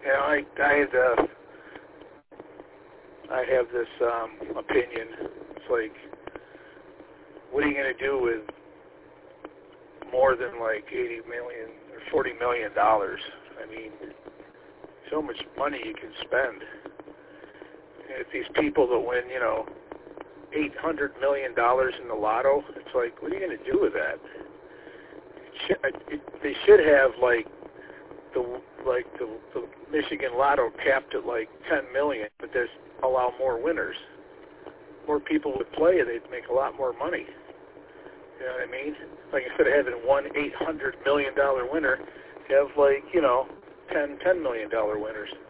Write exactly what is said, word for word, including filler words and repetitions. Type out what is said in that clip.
You know, I I had uh, I have this um, opinion. It's like, what are you going to do with more than like eighty million or forty million dollars? I mean, so much money you can spend. If these people that win, you know, eight hundred million dollars in the lotto, it's like, what are you going to do with that? It should, it, they should have like the like the, the Michigan Lotto capped at like ten million, but there's allow more winners. More people would play, they'd make a lot more money. You know what I mean? Like, instead of having one eight hundred million dollar winner, have like, you know, ten ten million dollar winners.